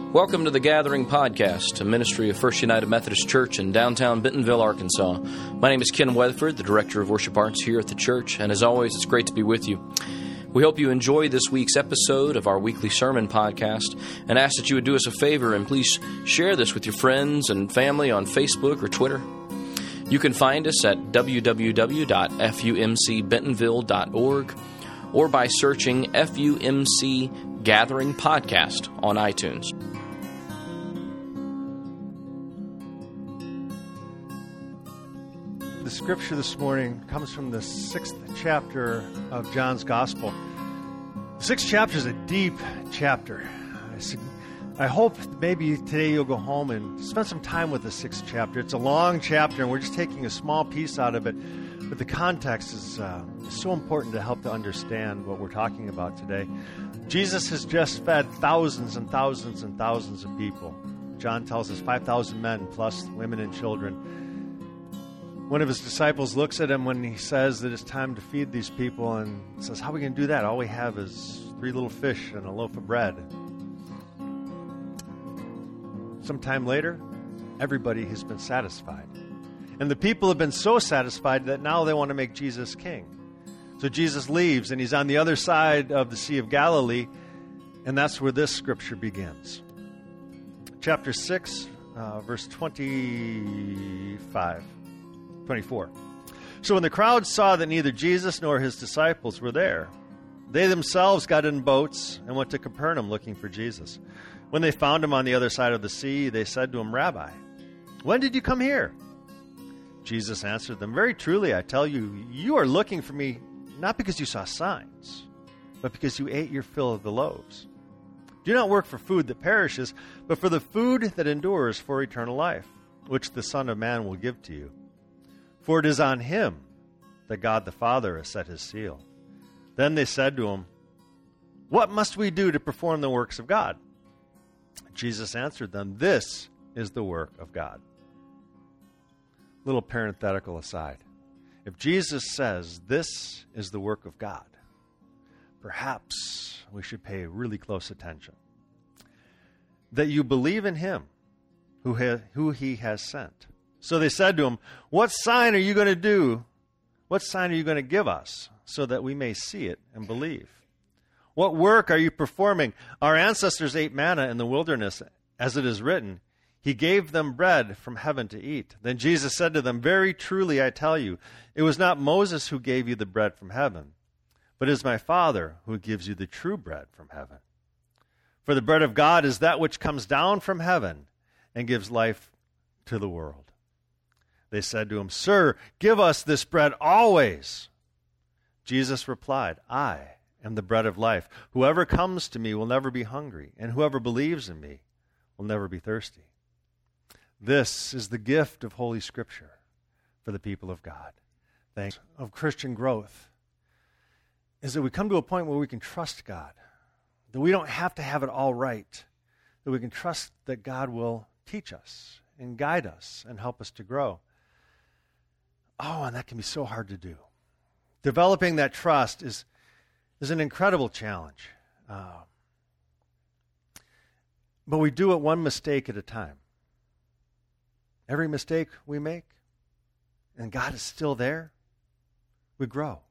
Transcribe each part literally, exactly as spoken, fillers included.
Welcome to the Gathering Podcast, a ministry of First United Methodist Church in downtown Bentonville, Arkansas. My name is Ken Weatherford, the Director of Worship Arts here at the church, and as always, it's great to be with you. We hope you enjoy this week's episode of our weekly sermon podcast and ask that you would do us a favor and please share this with your friends and family on Facebook or Twitter. You can find us at w w w dot f u m c bentonville dot org or by searching F U M C Gathering Podcast on iTunes. The scripture this morning comes from the sixth chapter of John's Gospel. The sixth chapter is a deep chapter. I hope maybe today you'll go home and spend some time with the sixth chapter. It's a long chapter, and we're just taking a small piece out of it. But the context is uh, so important to help to understand what we're talking about today. Jesus has just fed thousands and thousands and thousands of people. John tells us five thousand men plus women and children. One of his disciples looks at him when he says that it's time to feed these people and says, how are we going to do that? All we have is three little fish and a loaf of bread. Sometime later, everybody has been satisfied. And the people have been so satisfied that now they want to make Jesus king. So Jesus leaves and he's on the other side of the Sea of Galilee, and that's where this scripture begins. Chapter six, uh, verse twenty-five. twenty-four. So when the crowd saw that neither Jesus nor his disciples were there, they themselves got in boats and went to Capernaum looking for Jesus. When they found him on the other side of the sea, they said to him, Rabbi, when did you come here? Jesus answered them, very truly, I tell you, you are looking for me not because you saw signs, but because you ate your fill of the loaves. Do not work for food that perishes, but for the food that endures for eternal life, which the Son of Man will give to you. For it is on him that God the Father has set his seal. Then they said to him, what must we do to perform the works of God? Jesus answered them, this is the work of God. Little parenthetical aside. If Jesus says this is the work of God, perhaps we should pay really close attention. That you believe in him who, ha- who he has sent. So they said to him, what sign are you going to do? What sign are you going to give us so that we may see it and believe? What work are you performing? Our ancestors ate manna in the wilderness, as it is written, he gave them bread from heaven to eat. Then Jesus said to them, very truly I tell you, it was not Moses who gave you the bread from heaven, but it is my Father who gives you the true bread from heaven. For the bread of God is that which comes down from heaven and gives life to the world. They said to him, Sir, give us this bread always. Jesus replied, I am the bread of life. Whoever comes to me will never be hungry, and whoever believes in me will never be thirsty. This is the gift of Holy Scripture for the people of God. Thanks of Christian growth is that we come to a point where we can trust God, that we don't have to have it all right, that we can trust that God will teach us and guide us and help us to grow. Oh, and that can be so hard to do. Developing that trust is, is an incredible challenge. Uh, but we do it one mistake at a time. Every mistake we make, and God is still there, we grow.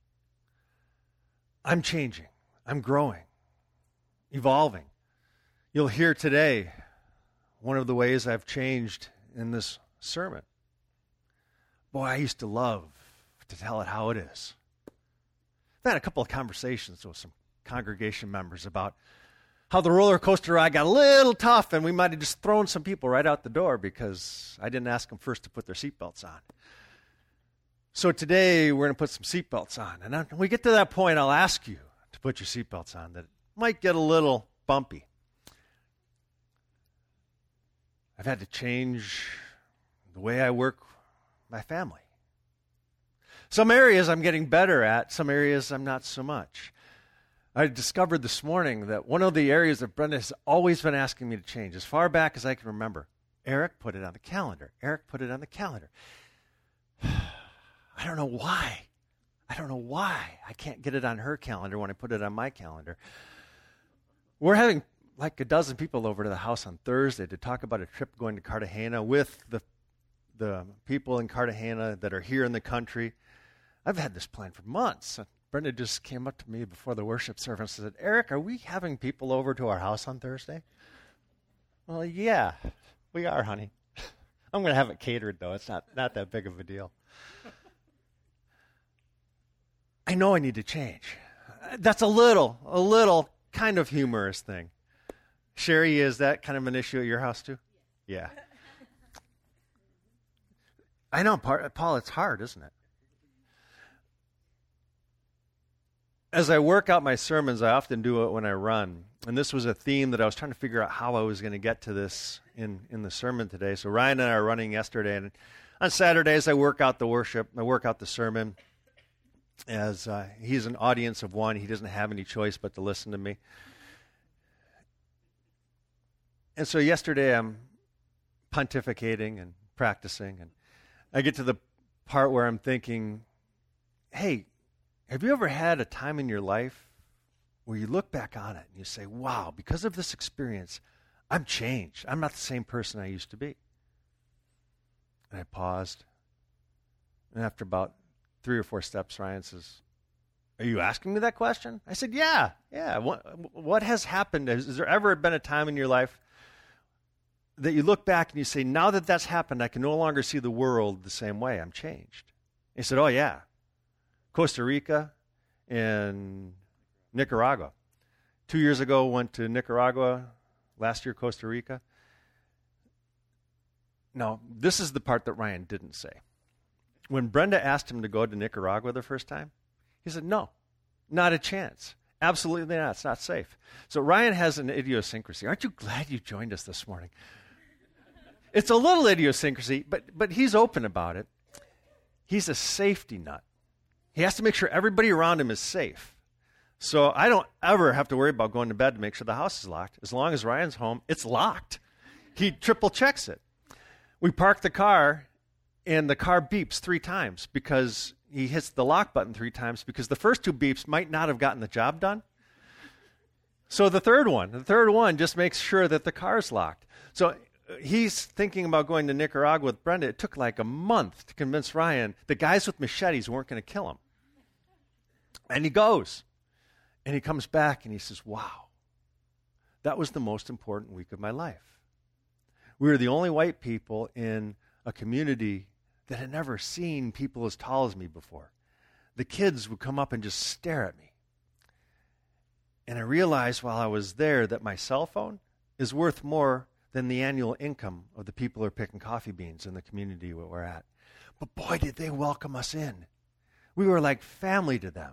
I'm changing. I'm growing, evolving. You'll hear today one of the ways I've changed in this sermon. Boy, I used to love to tell it how it is. I had a couple of conversations with some congregation members about how the roller coaster ride got a little tough and we might have just thrown some people right out the door because I didn't ask them first to put their seatbelts on. So today we're going to put some seatbelts on. And when we get to that point, I'll ask you to put your seatbelts on that it might get a little bumpy. I've had to change the way I work my family. Some areas I'm getting better at, some areas I'm not so much. I discovered this morning that one of the areas that Brenda has always been asking me to change, as far back as I can remember, Eric, put it on the calendar. Eric, put it on the calendar. I don't know why. I don't know why I can't get it on her calendar when I put it on my calendar. We're having like a dozen people over to the house on Thursday to talk about a trip going to Cartagena with the the people in Cartagena that are here in the country. I've had this planned for months. Brenda just came up to me before the worship service and said, Eric, are we having people over to our house on Thursday? Well, yeah, we are, honey. I'm going to have it catered, though. It's not, not that big of a deal. I know I need to change. That's a little, a little kind of humorous thing. Sherry, is that kind of an issue at your house, too? Yeah. I know, Paul, it's hard, isn't it? As I work out my sermons, I often do it when I run. And this was a theme that I was trying to figure out how I was going to get to this in, in the sermon today. So Ryan and I are running yesterday. And on Saturdays, I work out the worship. I work out the sermon. As uh, he's an audience of one, he doesn't have any choice but to listen to me. And so yesterday, I'm pontificating and practicing. And I get to the part where I'm thinking, hey, have you ever had a time in your life where you look back on it and you say, wow, because of this experience, I'm changed. I'm not the same person I used to be. And I paused. And after about three or four steps, Ryan says, are you asking me that question? I said, yeah, yeah. What, what has happened? Has, has there ever been a time in your life that you look back and you say, now that that's happened, I can no longer see the world the same way. I'm changed. He said, oh, yeah. Costa Rica and Nicaragua. Two years ago, went to Nicaragua. Last year, Costa Rica. Now, this is the part that Ryan didn't say. When Brenda asked him to go to Nicaragua the first time, he said, no, not a chance. Absolutely not. It's not safe. So Ryan has an idiosyncrasy. Aren't you glad you joined us this morning? It's a little idiosyncrasy, but but he's open about it. He's a safety nut. He has to make sure everybody around him is safe. So I don't ever have to worry about going to bed to make sure the house is locked. As long as Ryan's home, it's locked. He triple checks it. We park the car, and the car beeps three times because he hits the lock button three times because the first two beeps might not have gotten the job done. So the third one, the third one just makes sure that the car's locked. So he's thinking about going to Nicaragua with Brenda. It took like a month to convince Ryan the guys with machetes weren't going to kill him. And he goes. And he comes back and he says, wow, that was the most important week of my life. We were the only white people in a community that had never seen people as tall as me before. The kids would come up and just stare at me. And I realized while I was there that my cell phone is worth more than the annual income of the people who are picking coffee beans in the community where we're at. But boy, did they welcome us in. We were like family to them.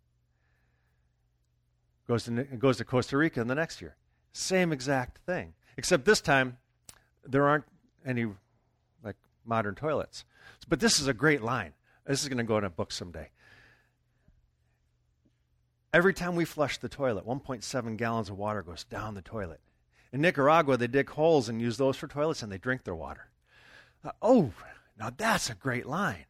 Goes to, goes to Costa Rica in the next year. Same exact thing. Except this time, there aren't any like modern toilets. But this is a great line. This is going to go in a book someday. Every time we flush the toilet, one point seven gallons of water goes down the toilet. In Nicaragua, they dig holes and use those for toilets, and they drink their water. Uh, oh, now that's a great line.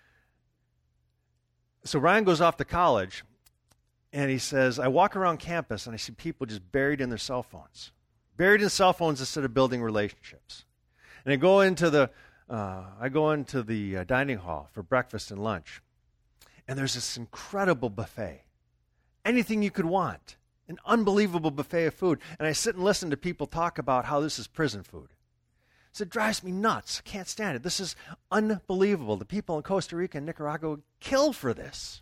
So Ryan goes off to college, and he says, I walk around campus, and I see people just buried in their cell phones. Buried in cell phones instead of building relationships. And I go into the, uh, I go into the uh, dining hall for breakfast and lunch, and there's this incredible buffet. Anything you could want. An unbelievable buffet of food. And I sit and listen to people talk about how this is prison food. So it drives me nuts. I can't stand it. This is unbelievable. The people in Costa Rica and Nicaragua would kill for this.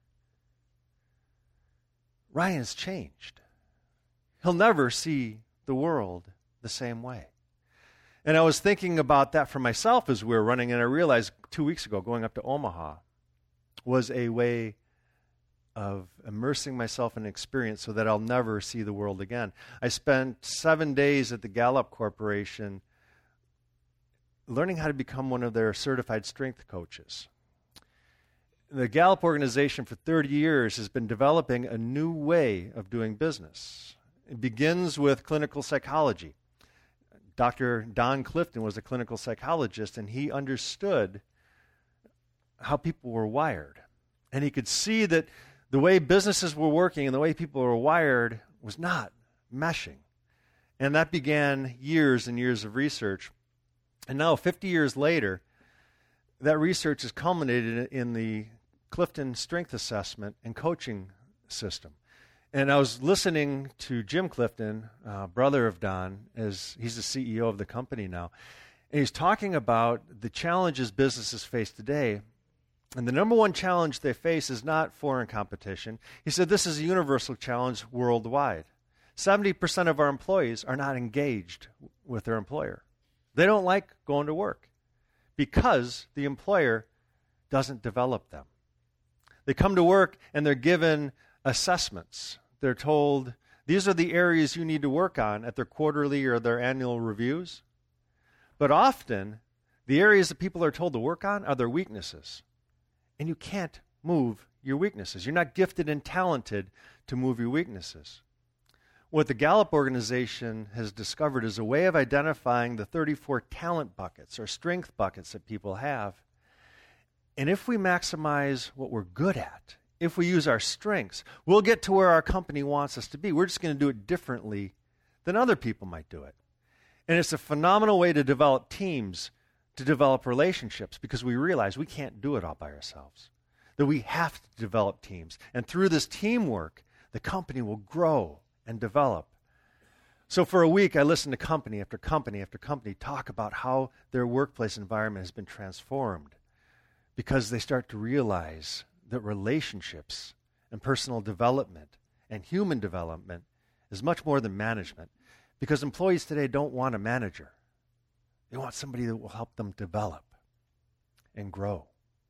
Ryan's changed. He'll never see the world the same way. And I was thinking about that for myself as we were running, and I realized two weeks ago going up to Omaha was a way of immersing myself in an experience so that I'll never see the world again. I spent seven days at the Gallup Corporation learning how to become one of their certified strength coaches. The Gallup organization for thirty years has been developing a new way of doing business. It begins with clinical psychology. Doctor Don Clifton was a clinical psychologist, and he understood how people were wired. And he could see that the way businesses were working and the way people were wired was not meshing. And that began years and years of research. And now, fifty years later, that research has culminated in the Clifton Strength Assessment and Coaching System. And I was listening to Jim Clifton, uh, brother of Don, as he's the C E O of the company now. And he's talking about the challenges businesses face today. And the number one challenge they face is not foreign competition. He said this is a universal challenge worldwide. seventy percent of our employees are not engaged with their employer. They don't like going to work because the employer doesn't develop them. They come to work and they're given assessments. They're told, these are the areas you need to work on at their quarterly or their annual reviews. But often, the areas that people are told to work on are their weaknesses. And you can't move your weaknesses. You're not gifted and talented to move your weaknesses. What the Gallup organization has discovered is a way of identifying the thirty-four talent buckets or strength buckets that people have. And if we maximize what we're good at, if we use our strengths, we'll get to where our company wants us to be. We're just going to do it differently than other people might do it. And it's a phenomenal way to develop teams, to develop relationships, because we realize we can't do it all by ourselves, that we have to develop teams. And through this teamwork, the company will grow and develop. So for a week, I listened to company after company after company talk about how their workplace environment has been transformed because they start to realize that relationships and personal development and human development is much more than management, because employees today don't want a manager. They want somebody that will help them develop and grow.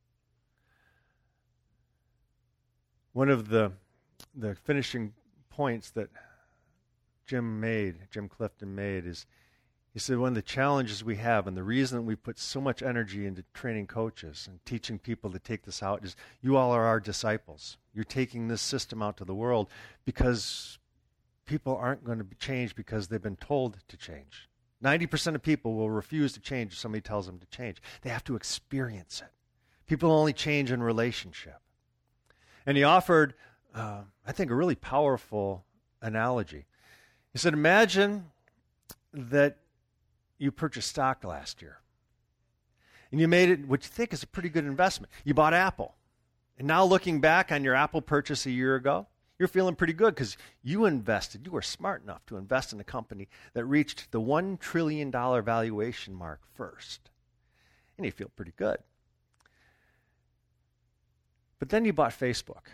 One of the the finishing points that Jim made, Jim Clifton made, is he said one of the challenges we have and the reason that we put so much energy into training coaches and teaching people to take this out is you all are our disciples. You're taking this system out to the world because people aren't going to be changed because they've been told to change. ninety percent of people will refuse to change if somebody tells them to change. They have to experience it. People only change in relationship. And he offered, uh, I think, a really powerful analogy. He said, imagine that you purchased stock last year. And you made it what you think is a pretty good investment. You bought Apple. And now looking back on your Apple purchase a year ago, you're feeling pretty good because you invested. You were smart enough to invest in a company that reached the one trillion dollars valuation mark first. And you feel pretty good. But then you bought Facebook.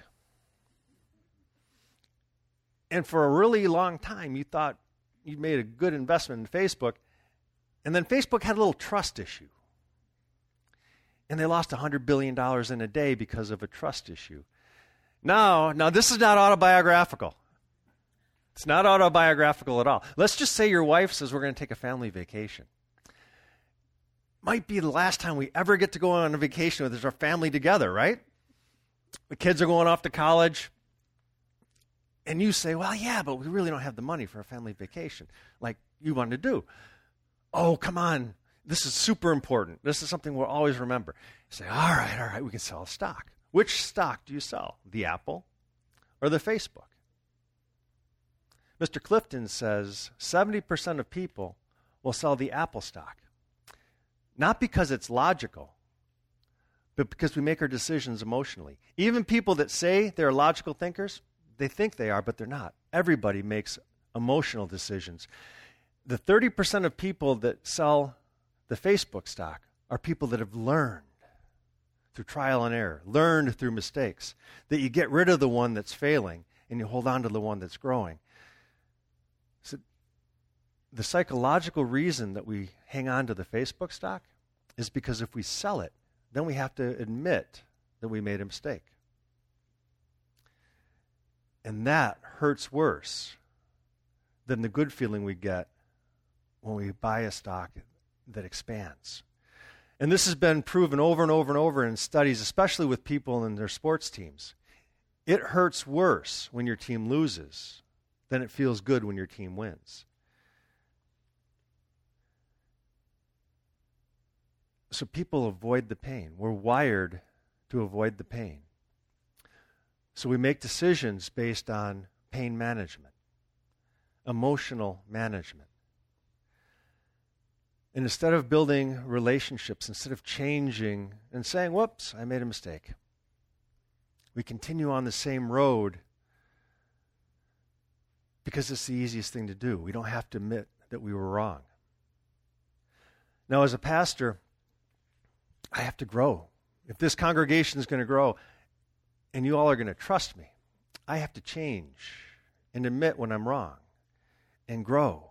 And for a really long time, you thought you made a good investment in Facebook. And then Facebook had a little trust issue. And they lost one hundred billion dollars in a day because of a trust issue. Now, now this is not autobiographical. It's not autobiographical at all. Let's just say your wife says we're going to take a family vacation. Might be the last time we ever get to go on a vacation with our family together, right? The kids are going off to college. And you say, well, yeah, but we really don't have the money for a family vacation like you want to do. Oh, come on. This is super important. This is something we'll always remember. You say, all right, all right, we can sell a stock. Which stock do you sell? The Apple or the Facebook? Mister Clifton says seventy percent of people will sell the Apple stock. Not because it's logical, but because we make our decisions emotionally. Even people that say they're logical thinkers, they think they are, but they're not. Everybody makes emotional decisions. The thirty percent of people that sell the Facebook stock are people that have learned through trial and error, learned through mistakes, that you get rid of the one that's failing and you hold on to the one that's growing. So the psychological reason that we hang on to the Facebook stock is because if we sell it, then we have to admit that we made a mistake. And that hurts worse than the good feeling we get when we buy a stock that expands. And this has been proven over and over and over in studies, especially with people in their sports teams. It hurts worse when your team loses than it feels good when your team wins. So people avoid the pain. We're wired to avoid the pain. So we make decisions based on pain management, emotional management. And instead of building relationships, instead of changing and saying, whoops, I made a mistake, we continue on the same road because it's the easiest thing to do. We don't have to admit that we were wrong. Now, as a pastor, I have to grow. If this congregation is going to grow and you all are going to trust me, I have to change and admit when I'm wrong and grow.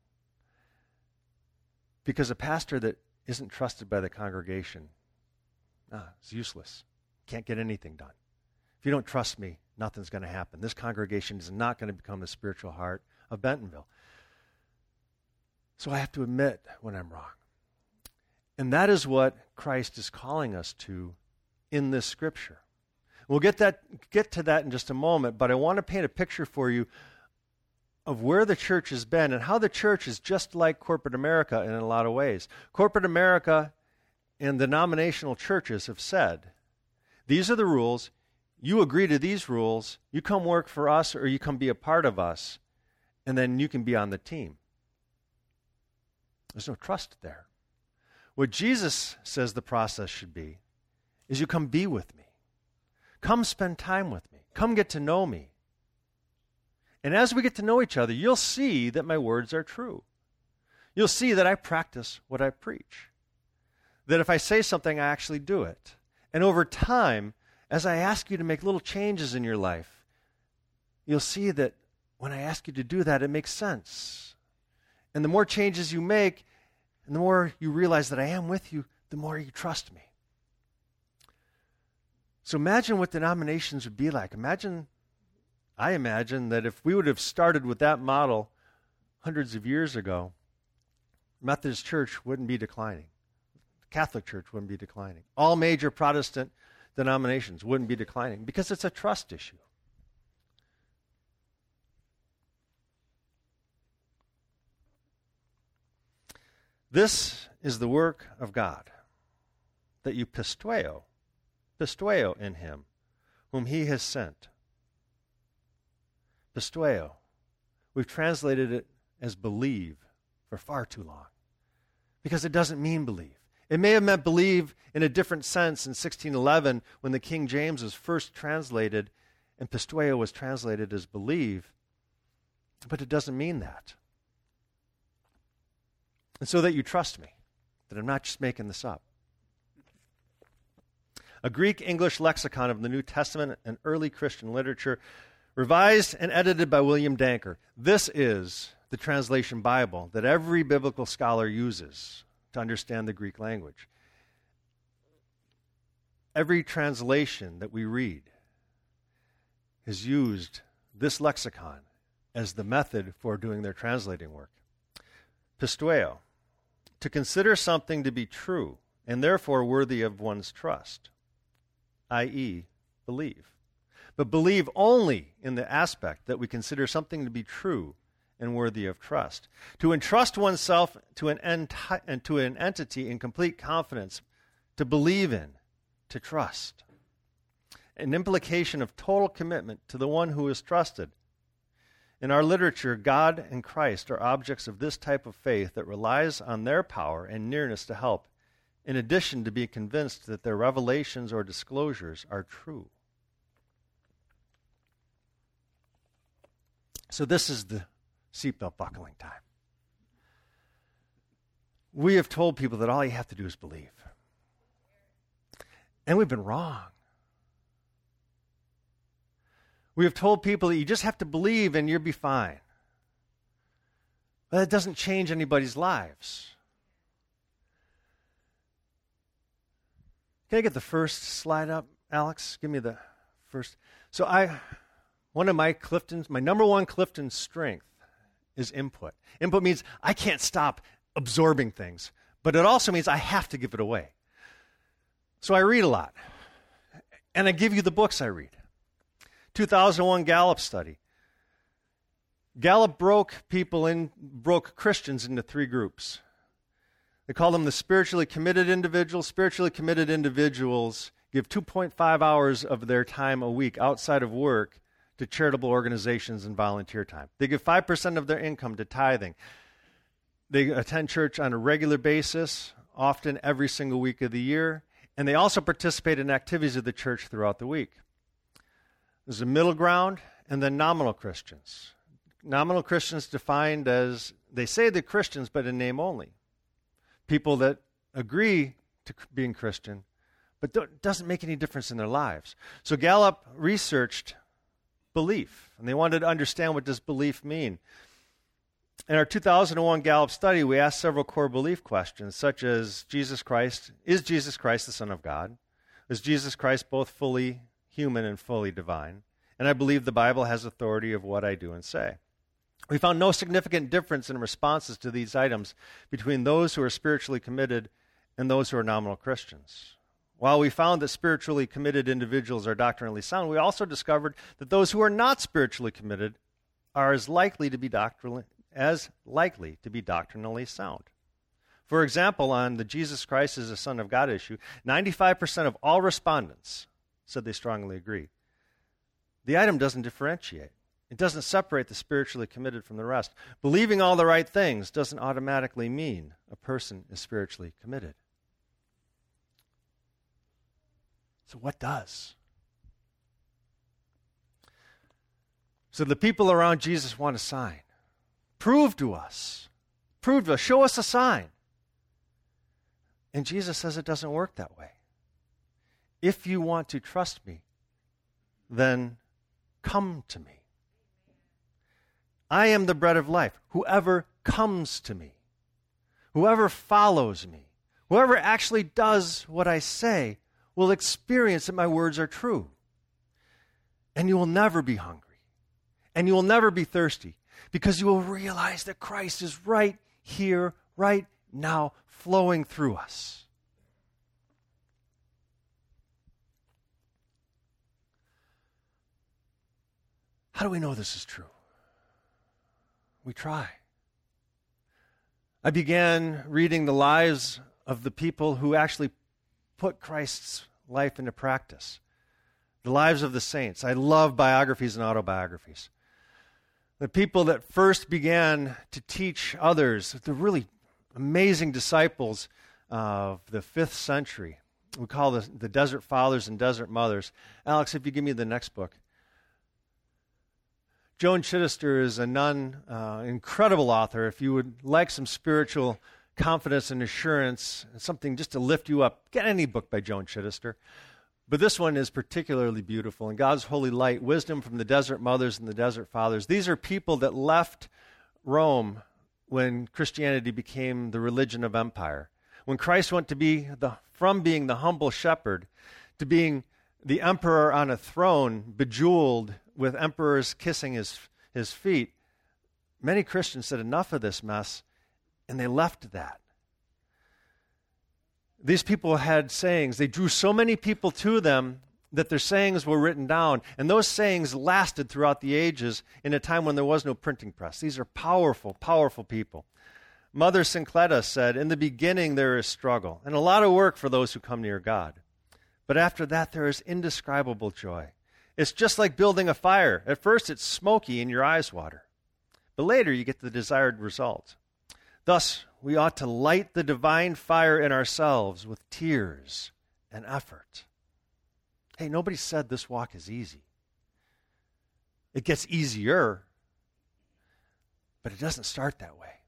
Because a pastor that isn't trusted by the congregation ah, is useless. Can't get anything done. If you don't trust me, nothing's going to happen. This congregation is not going to become the spiritual heart of Bentonville. So I have to admit when I'm wrong. And that is what Christ is calling us to in this scripture. We'll get that get to that in just a moment, but I want to paint a picture for you of where the church has been and how the church is just like corporate America in a lot of ways. Corporate America and denominational churches have said, these are the rules. You agree to these rules. You come work for us or you come be a part of us, and then you can be on the team. There's no trust there. What Jesus says the process should be is you come be with me. Come spend time with me. Come get to know me. And as we get to know each other, you'll see that my words are true. You'll see that I practice what I preach. That if I say something, I actually do it. And over time, as I ask you to make little changes in your life, you'll see that when I ask you to do that, it makes sense. And the more changes you make, and the more you realize that I am with you, the more you trust me. So imagine what denominations would be like. Imagine, I imagine that if we would have started with that model hundreds of years ago, Methodist Church wouldn't be declining. The Catholic Church wouldn't be declining. All major Protestant denominations wouldn't be declining because it's a trust issue. This is the work of God, that you pistueo, pistueo in him, whom he has sent. Pistueo. We've translated it as believe for far too long because it doesn't mean believe. It may have meant believe in a different sense in sixteen eleven when the King James was first translated and pistueo was translated as believe, but it doesn't mean that. And so that you trust me, that I'm not just making this up. A Greek-English lexicon of the New Testament and early Christian literature, revised and edited by William Danker. This is the translation Bible that every biblical scholar uses to understand the Greek language. Every translation that we read has used this lexicon as the method for doing their translating work. Pistueo. To consider something to be true and therefore worthy of one's trust, that is, believe. But believe only in the aspect that we consider something to be true and worthy of trust. To entrust oneself to an, enti- and to an entity in complete confidence, to believe in, to trust. An implication of total commitment to the one who is trusted. In our literature, God and Christ are objects of this type of faith that relies on their power and nearness to help, in addition to be convinced that their revelations or disclosures are true. So this is the seatbelt buckling time. We have told people that all you have to do is believe. And we've been wrong. We have told people that you just have to believe and you'll be fine. But that doesn't change anybody's lives. Can I get the first slide up, Alex? Give me the first. So I, one of my Clifton's, my number one Clifton strength is input. Input means I can't stop absorbing things, but it also means I have to give it away. So I read a lot, and I give you the books I read. two thousand one Gallup study. Gallup broke people in, broke Christians into three groups. They call them the spiritually committed individuals. Spiritually committed individuals give two point five hours of their time a week outside of work to charitable organizations and volunteer time. They give five percent of their income to tithing. They attend church on a regular basis, often every single week of the year, and they also participate in activities of the church throughout the week. There's a middle ground, and then nominal Christians. Nominal Christians defined as, they say they're Christians, but in name only. People that agree to being Christian, but it doesn't make any difference in their lives. So Gallup researched belief, and they wanted to understand, what does belief mean? In our two thousand one Gallup study, we asked several core belief questions, such as Jesus Christ, is Jesus Christ the Son of God? Is Jesus Christ both fully human and fully divine? And I believe the Bible has authority of what I do and say. We found no significant difference in responses to these items between those who are spiritually committed and those who are nominal Christians. While we found that spiritually committed individuals are doctrinally sound, we also discovered that those who are not spiritually committed are as likely to be doctrinally as likely to be doctrinally sound. For example, on the Jesus Christ is the Son of God issue, ninety-five percent of all respondents said they strongly agree. The item doesn't differentiate. It doesn't separate the spiritually committed from the rest. Believing all the right things doesn't automatically mean a person is spiritually committed. So what does? So the people around Jesus want a sign. Prove to us. Prove to us. Show us a sign. And Jesus says it doesn't work that way. If you want to trust me, then come to me. I am the bread of life. Whoever comes to me, whoever follows me, whoever actually does what I say will experience that my words are true. And you will never be hungry. And you will never be thirsty, because you will realize that Christ is right here, right now, flowing through us. How do we know this is true? We try. I began reading the lives of the people who actually put Christ's life into practice. The lives of the saints. I love biographies and autobiographies. The people that first began to teach others, the really amazing disciples of the fifth century. We call the, the Desert Fathers and Desert Mothers. Alex, if you give me the next book. Joan Chittister is a nun, uh, incredible author. If you would like some spiritual confidence and assurance, something just to lift you up, get any book by Joan Chittister. But this one is particularly beautiful. In God's Holy Light, Wisdom from the Desert Mothers and the Desert Fathers. These are people that left Rome when Christianity became the religion of empire. When Christ went to be the, from being the humble shepherd to being the emperor on a throne, bejeweled with emperors kissing his, his feet, many Christians said, enough of this mess, and they left that. These people had sayings. They drew so many people to them that their sayings were written down, and those sayings lasted throughout the ages in a time when there was no printing press. These are powerful, powerful people. Mother Sincletta said, in the beginning there is struggle and a lot of work for those who come near God. But after that there is indescribable joy. It's just like building a fire. At first it's smoky and your eyes water, but later you get the desired result. Thus, we ought to light the divine fire in ourselves with tears and effort. Hey, nobody said this walk is easy. It gets easier, but it doesn't start that way.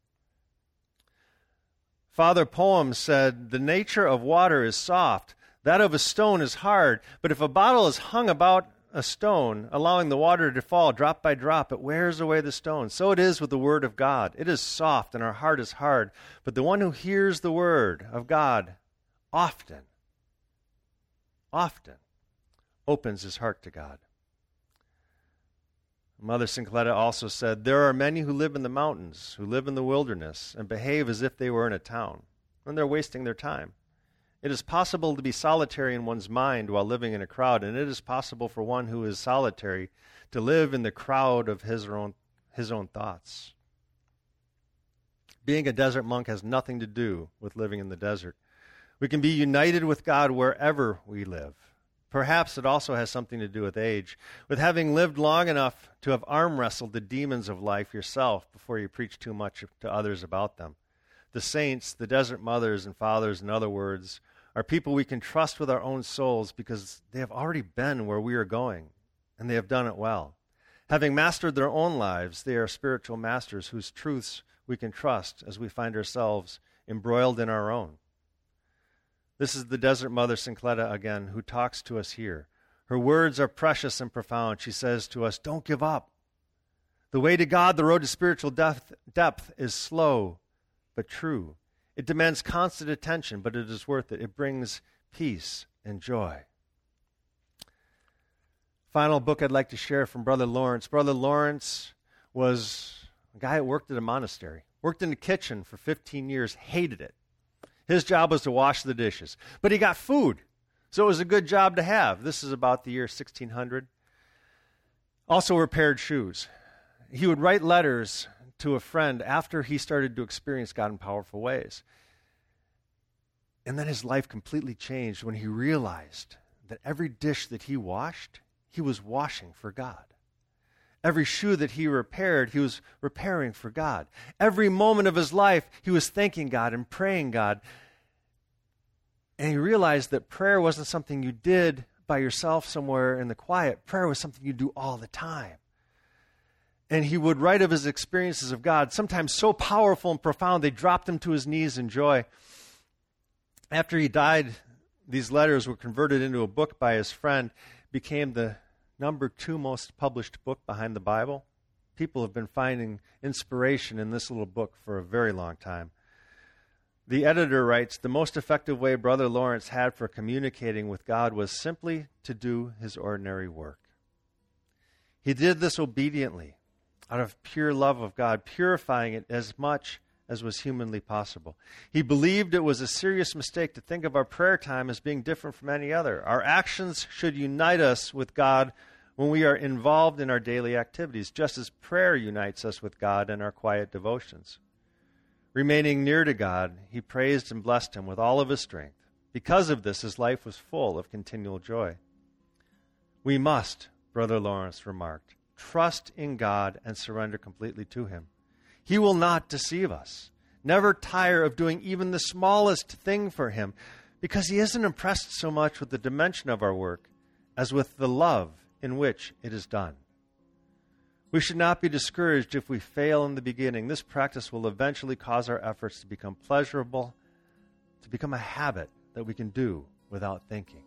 Father Poem said, the nature of water is soft, that of a stone is hard, but if a bottle is hung about a stone, allowing the water to fall drop by drop, it wears away the stone. So it is with the word of God. It is soft and our heart is hard, but the one who hears the word of God often, often opens his heart to God. Mother Sincletta also said, there are many who live in the mountains, who live in the wilderness, and behave as if they were in a town, and they're wasting their time. It is possible to be solitary in one's mind while living in a crowd, and it is possible for one who is solitary to live in the crowd of his own, his own thoughts. Being a desert monk has nothing to do with living in the desert. We can be united with God wherever we live. Perhaps it also has something to do with age, with having lived long enough to have arm wrestled the demons of life yourself before you preach too much to others about them. The saints, the desert mothers and fathers, in other words, are people we can trust with our own souls because they have already been where we are going, and they have done it well. Having mastered their own lives, they are spiritual masters whose truths we can trust as we find ourselves embroiled in our own. This is the desert mother, Sincletta, again, who talks to us here. Her words are precious and profound. She says to us, don't give up. The way to God, the road to spiritual depth, depth is slow but true. It demands constant attention, but it is worth it. It brings peace and joy. Final book I'd like to share from Brother Lawrence. Brother Lawrence was a guy who worked at a monastery, worked in the kitchen for fifteen years, hated it. His job was to wash the dishes. But he got food, so it was a good job to have. This is about the year sixteen hundred. Also repaired shoes. He would write letters to a friend after he started to experience God in powerful ways. And then his life completely changed when he realized that every dish that he washed, he was washing for God. Every shoe that he repaired, he was repairing for God. Every moment of his life, he was thanking God and praying God. And he realized that prayer wasn't something you did by yourself somewhere in the quiet. Prayer was something you do all the time. And he would write of his experiences of God, sometimes so powerful and profound, they dropped him to his knees in joy. After he died, these letters were converted into a book by his friend, became the number two most published book behind the Bible. People have been finding inspiration in this little book for a very long time. The editor writes, the most effective way Brother Lawrence had for communicating with God was simply to do his ordinary work. He did this obediently, out of pure love of God, purifying it as much as was humanly possible. He believed it was a serious mistake to think of our prayer time as being different from any other. Our actions should unite us with God when we are involved in our daily activities, just as prayer unites us with God in our quiet devotions. Remaining near to God, he praised and blessed him with all of his strength. Because of this, his life was full of continual joy. We must, Brother Lawrence remarked, trust in God and surrender completely to him. He will not deceive us. Never tire of doing even the smallest thing for him, because he isn't impressed so much with the dimension of our work as with the love in which it is done. We should not be discouraged if we fail in the beginning. This practice will eventually cause our efforts to become pleasurable, to become a habit that we can do without thinking.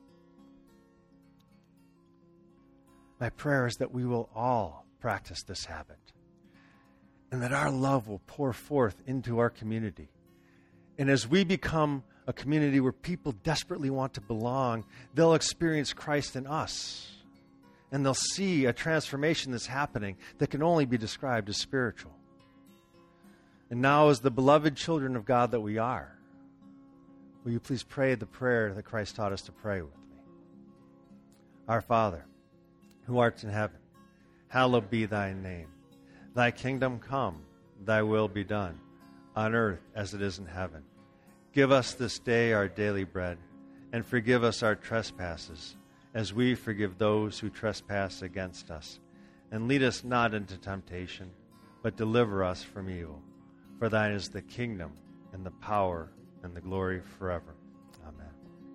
My prayer is that we will all practice this habit, and that our love will pour forth into our community. And as we become a community where people desperately want to belong, they'll experience Christ in us. And they'll see a transformation that's happening that can only be described as spiritual. And now, as the beloved children of God that we are, will you please pray the prayer that Christ taught us to pray with me? Our Father, who art in heaven, hallowed be thy name. Thy kingdom come, thy will be done, on earth as it is in heaven. Give us this day our daily bread, and forgive us our trespasses, as we forgive those who trespass against us. And lead us not into temptation, but deliver us from evil. For thine is the kingdom, and the power, and the glory forever. Amen.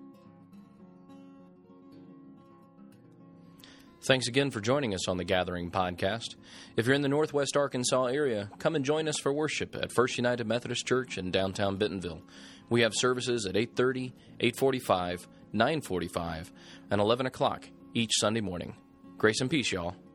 Thanks again for joining us on the Gathering Podcast. If you're in the Northwest Arkansas area, come and join us for worship at First United Methodist Church in downtown Bentonville. We have services at eight thirty, eight forty-five, nine forty-five, and eleven o'clock each Sunday morning. Grace and peace, y'all.